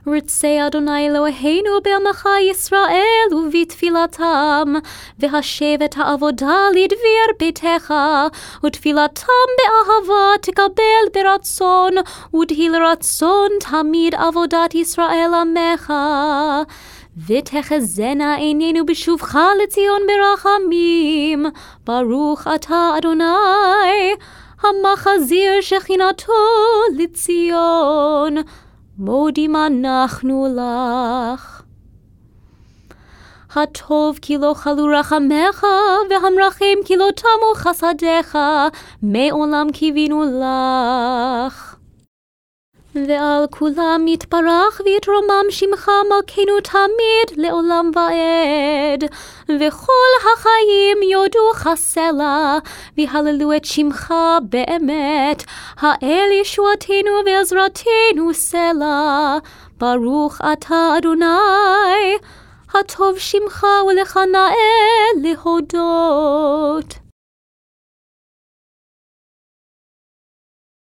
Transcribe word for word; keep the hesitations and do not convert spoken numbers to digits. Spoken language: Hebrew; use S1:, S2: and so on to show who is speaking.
S1: רוצה אדוני אלוהינו בעמך ישראל ובתפילתם, והשבת העבודה לדביר ביתך, ותפילתם באהבה תקבל ברצון, ותהי לרצון תמיד עבודת ישראל עמך. ותחזנה עינינו בשובך לציון ברחמים, ברוך אתה אדוני, המחזיר שכינתו לציון, מודים אנחנו לך. הטוב כי לא חלו רחמך, והמרחם כי לא תמו חסדיך, מעולם קיווינו לך. ועל כולם יתברך ויתרומם שמך מלכנו תמיד לעולם ועד, וכל החיים יודוך סלע, והללו את שמך באמת, האל ישועתנו ועזרתנו סלע. ברוך אתה אדוני, הטוב שמך ולך נאה להודות.